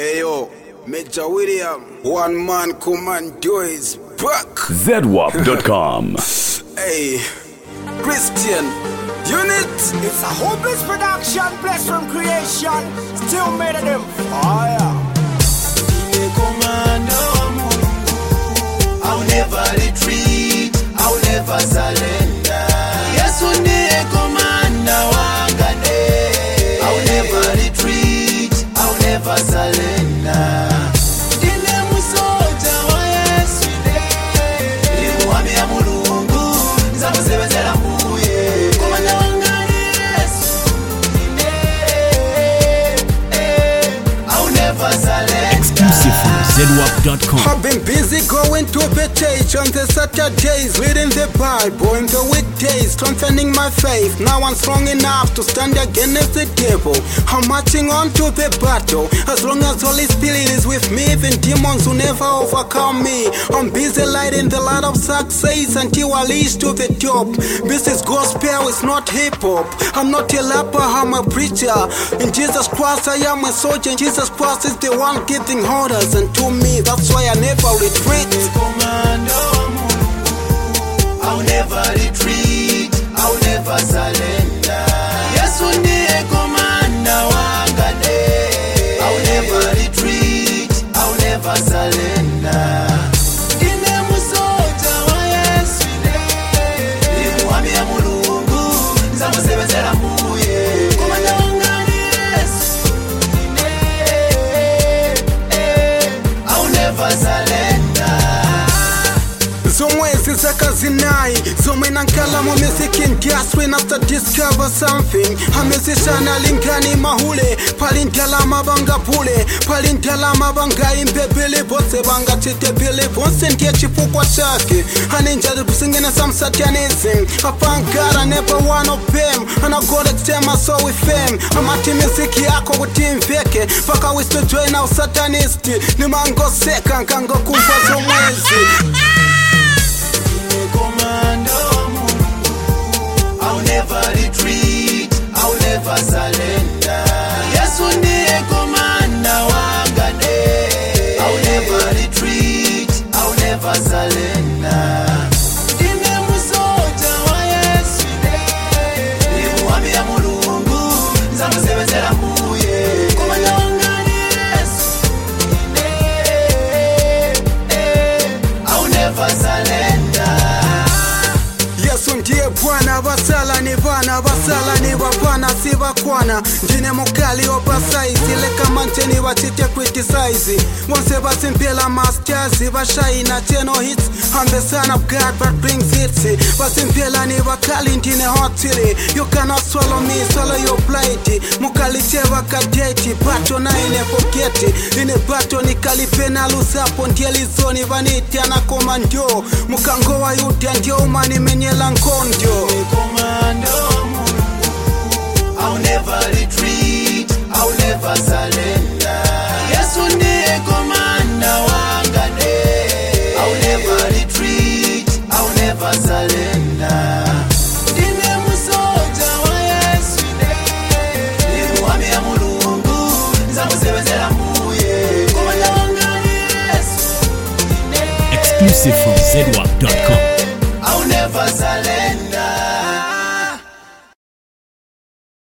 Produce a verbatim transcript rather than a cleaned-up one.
Ayo, Major William, one man commando is back. Z W A P dot com. Hey, Christian Unit. It's a hopeless production, blessed from creation. Still made of them fire. I'll never retreat, I'll never surrender. Yes, one day, commander, wangane. I'll never retreat, I'll never surrender. Dine musoja wa Yesu ne. Nimuwami ya mulungu, nzamuzebezela mbuye. Komanda wangane Yesu ne. I'll never surrender. Exclusive from Z W A P dot com. I've been busy going to the church on the Saturdays, reading the Bible in the weekdays, strengthening my faith. Now I'm strong enough to stand against the devil. I'm marching on to the battle. As long as Holy Spirit is with me, even demons will never overcome me. I'm busy lighting the light of success until I reach to the top. This is gospel, it's not hip hop. I'm not a rapper, I'm a preacher. In Jesus Christ I am a soldier. Jesus Christ is the one giving orders, and to me that's why I never retreat. Commando, I'll never retreat, I'll never surrender. Yes, one day, commander, wangane. I'll never retreat, I'll never surrender. Dine musoja wa Yesu ne. Nimuwami ya mulungu, nzamuzebezela mbuye. Komanda wangane Yesu ne. I'll never surrender. Zomwezi zakazinai zomwe nankala mu music industry after discover something. Amesishana lingani mahule palindalama banga pule palindalama banga imbebele bose banga chitebele bonse ndiye chifukwa chake. Aninjali kusingena some satanism. Apangara never one of them. And I got to tell my soul with fame. Amati music yako kuti mveke paka we still join our satanist. Ni mango seka nkango kumfa zomwezi. Commando, I'll never retreat, I'll never surrender. Yes, one day, commander, wangane. I'll never retreat, I'll never surrender. Dine musoja wa Yesu ne. Nimuwami ya mulungu, nzamuzebezela mbuye. Komanda wangane Yesu ne. I'll never surrender. Yesu ndiye Bwana, basala ni bana, basala ni babana si bakwana. Ndine mukali obasaisi leka manteni wachite criticize. Once basimpela masters bashina cheno hits. I'm the son of God but brings hits. Basimpela ni bakali ndine hot city. You cannot swallow me, swallow your plate. Mukali cheva kadeti, bato na ine poketi. Ine bato ni kalipena lusapo ndiye zoni vaniti anakomando. Mukango wa yudia ndio umani menyela nkondio. Commando, I'll never retreat, I'll never surrender. Yes, one day, commander, wangane. I'll never retreat, I'll never surrender. Dine musoja wa Yesu ne. Nimuwami ya mulungu, nzamuzebezela mbuye. Komanda wangane Yesu ne. Exclusive from Z W A P dot com.